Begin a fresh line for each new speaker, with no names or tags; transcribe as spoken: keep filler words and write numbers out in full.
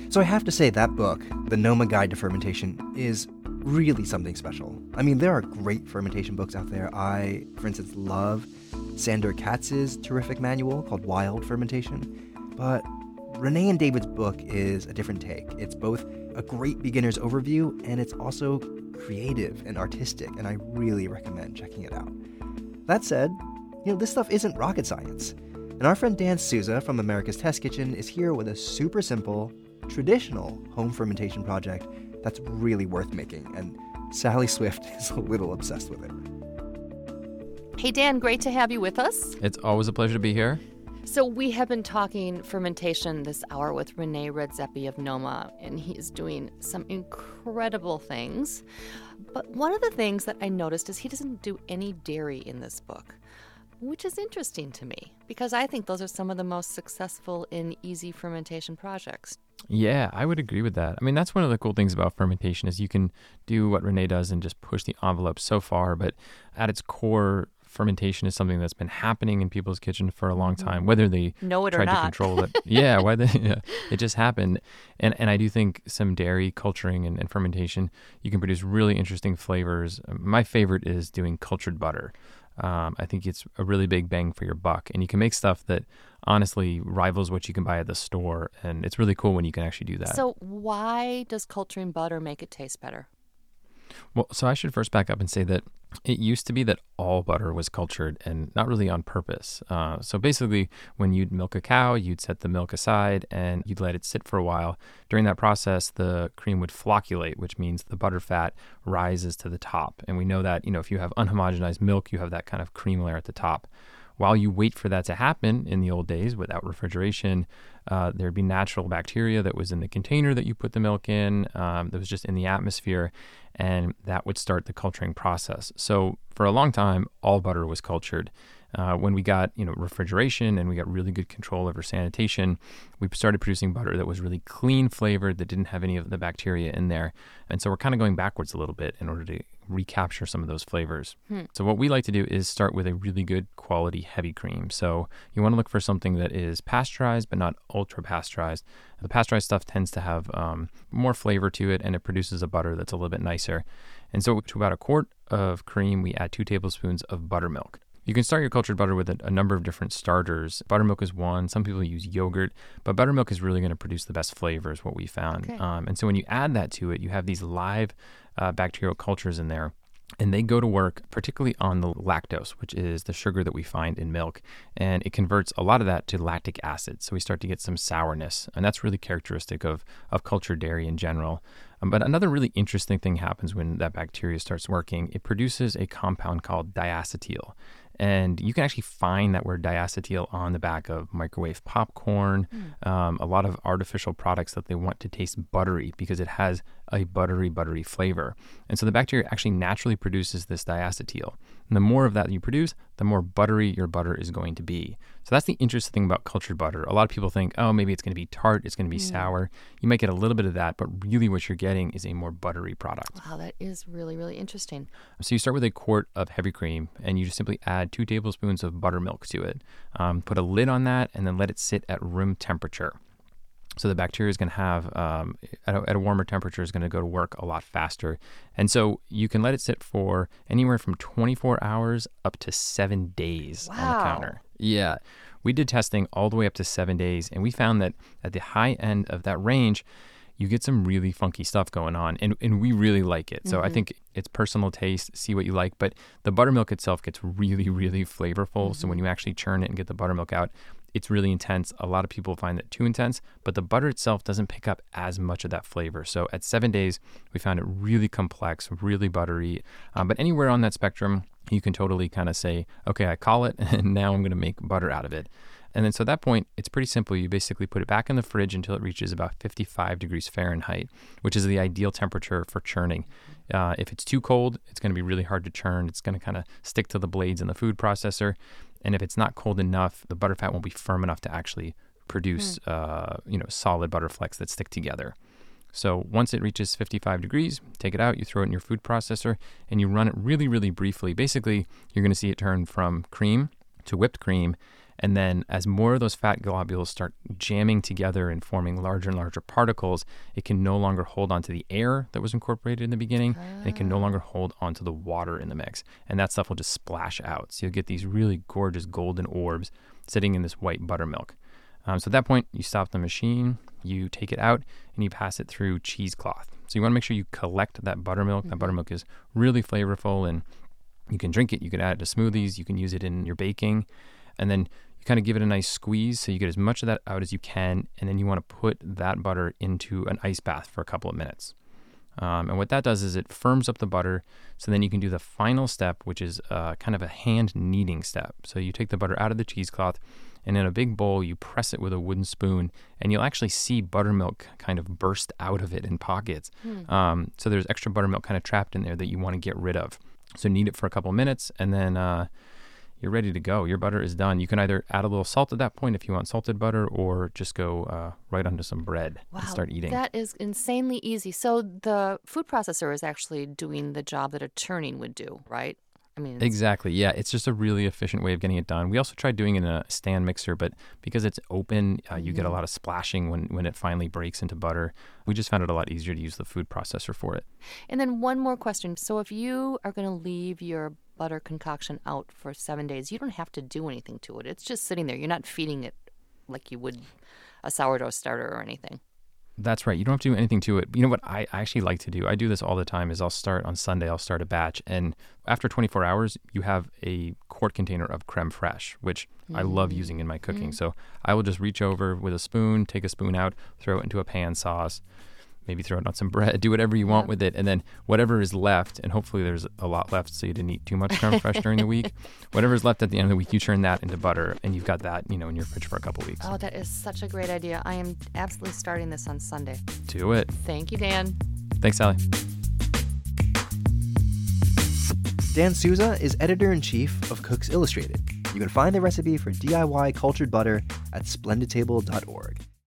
So I have to say that book, The Noma Guide to Fermentation, is really something special. I mean, there are great fermentation books out there. I, for instance, love Sandor Katz's terrific manual called Wild Fermentation. But Renee and David's book is a different take. It's both a great beginner's overview, and it's also creative and artistic, and I really recommend checking it out. That said, you know, this stuff isn't rocket science. And our friend Dan Souza from America's Test Kitchen is here with a super simple, traditional home fermentation project that's really worth making, and Sally Swift is a little obsessed with it.
Hey, Dan, great to have you with us.
It's always a pleasure to be here.
So we have been talking fermentation this hour with Rene Redzepi of Noma, and he is doing some incredible things. But one of the things that I noticed is he doesn't do any dairy in this book, which is interesting to me, because I think those are some of the most successful and easy fermentation projects.
Yeah, I would agree with that. I mean, that's one of the cool things about fermentation is you can do what Renee does and just push the envelope so far, but at its core, fermentation is something that's been happening in people's kitchen for a long time, whether they
know it
tried
or not.
to control it. Yeah, whether yeah, it just happened. And and I do think some dairy culturing and, and fermentation, you can produce really interesting flavors. My favorite is doing cultured butter. Um, I think it's a really big bang for your buck, and you can make stuff that honestly rivals what you can buy at the store, and it's really cool when you can actually do that.
So why does culturing butter make it taste better?
Well, so I should first back up and say that it used to be that all butter was cultured and not really on purpose. Uh, so basically, when you'd milk a cow, you'd set the milk aside and you'd let it sit for a while. During that process, the cream would flocculate, which means the butter fat rises to the top. And we know that, you know, if you have unhomogenized milk, you have that kind of cream layer at the top. While you wait for that to happen in the old days without refrigeration, uh, there'd be natural bacteria that was in the container that you put the milk in, um, that was just in the atmosphere, and that would start the culturing process. So for a long time, all butter was cultured. Uh, when we got, you know, refrigeration and we got really good control over sanitation, we started producing butter that was really clean flavored, that didn't have any of the bacteria in there. And so we're kind of going backwards a little bit in order to recapture some of those flavors. Hmm. So what we like to do is start with a really good quality heavy cream. So you want to look for something that is pasteurized, but not ultra pasteurized. The pasteurized stuff tends to have um, more flavor to it, and it produces a butter that's a little bit nicer. And so to about a quart of cream, we add two tablespoons of buttermilk. You can start your cultured butter with a, a number of different starters. Buttermilk is one. Some people use yogurt, but buttermilk is really going to produce the best flavors, what we found.
Okay.
Um, and so when you add that to it, you have these live uh, bacterial cultures in there, and they go to work particularly on the lactose, which is the sugar that we find in milk, and it converts a lot of that to lactic acid. So we start to get some sourness, and that's really characteristic of, of cultured dairy in general. Um, but another really interesting thing happens when that bacteria starts working. It produces a compound called diacetyl. And you can actually find that word diacetyl on the back of microwave popcorn, mm. um, a lot of artificial products that they want to taste buttery because it has a buttery, buttery flavor. And so the bacteria actually naturally produces this diacetyl. And the more of that you produce, the more buttery your butter is going to be. So that's the interesting thing about cultured butter. A lot of people think, oh, maybe it's going to be tart, it's going to be mm. sour. You might get a little bit of that, but really what you're getting is a more buttery product.
Wow, that is really, really interesting.
So you start with a quart of heavy cream, and you just simply add two tablespoons of buttermilk to it. Um, put a lid on that, and then let it sit at room temperature. So the bacteria is going to have, um, at, a, at a warmer temperature, is going to go to work a lot faster. And so you can let it sit for anywhere from twenty-four hours up to seven days
wow.
on the counter. Yeah. We did testing all the way up to seven days, and we found that at the high end of that range, you get some really funky stuff going on, and, and we really like it. So mm-hmm. I think it's personal taste, see what you like, but the buttermilk itself gets really, really flavorful. Mm-hmm. So when you actually churn it and get the buttermilk out, it's really intense. A lot of people find it too intense, but the butter itself doesn't pick up as much of that flavor. So at seven days, we found it really complex, really buttery. Um, but anywhere on that spectrum, you can totally kind of say, okay, I call it, and now I'm going to make butter out of it. And then so at that point, it's pretty simple. You basically put it back in the fridge until it reaches about fifty-five degrees Fahrenheit, which is the ideal temperature for churning. Uh, if it's too cold, it's going to be really hard to churn. It's going to kind of stick to the blades in the food processor. And if it's not cold enough, the butterfat won't be firm enough to actually produce, mm. uh, you know, solid butter flakes that stick together. So once it reaches fifty-five degrees, take it out, you throw it in your food processor, and you run it really, really briefly. Basically, you're going to see it turn from cream to whipped cream. And then as more of those fat globules start jamming together and forming larger and larger particles, it can no longer hold onto the air that was incorporated in the beginning, ah. and it can no longer hold onto the water in the mix. And that stuff will just splash out. So you'll get these really gorgeous golden orbs sitting in this white buttermilk. Um, so at that point, you stop the machine, you take it out, and you pass it through cheesecloth. So you want to make sure you collect that buttermilk. Mm-hmm. That buttermilk is really flavorful, and you can drink it. You can add it to smoothies. You can use it in your baking. And then you kind of give it a nice squeeze so you get as much of that out as you can. And then you want to put that butter into an ice bath for a couple of minutes. Um, and what that does is it firms up the butter. So then you can do the final step, which is uh, kind of a hand kneading step. So you take the butter out of the cheesecloth, and in a big bowl, you press it with a wooden spoon, and you'll actually see buttermilk kind of burst out of it in pockets. Hmm. Um, so there's extra buttermilk kind of trapped in there that you want to get rid of. So knead it for a couple of minutes, and then uh, you're ready to go. Your butter is done. You can either add a little salt at that point if you want salted butter, or just go uh, right onto some bread
wow,
and start eating.
That is insanely easy. So the food processor is actually doing the job that a churning would do, right? I mean,
exactly. Yeah, it's just a really efficient way of getting it done. We also tried doing it in a stand mixer, but because it's open, uh, you mm-hmm. get a lot of splashing when, when it finally breaks into butter. We just found it a lot easier to use the food processor for it.
And then one more question. So if you are going to leave your butter concoction out for seven days, you don't have to do anything to it. It's just sitting there. You're not feeding it like you would a sourdough starter or anything.
That's right. You don't have to do anything to it. You know what I actually like to do? I do this all the time is I'll start on Sunday, I'll start a batch. And after twenty-four hours, you have a quart container of creme fraiche, which mm. I love using in my cooking. Mm. So I will just reach over with a spoon, take a spoon out, throw it into a pan sauce, maybe throw it on some bread, do whatever you want yeah. with it. And then whatever is left, and hopefully there's a lot left so you didn't eat too much creme fraiche during the week. Whatever's left at the end of the week, you turn that into butter, and you've got that, you know, in your fridge for a couple weeks.
Oh, that is such a great idea. I am absolutely starting this on Sunday.
Do it.
Thank you, Dan.
Thanks, Sally.
Dan Souza is editor-in-chief of Cooks Illustrated. You can find the recipe for D I Y cultured butter at splendid table dot org.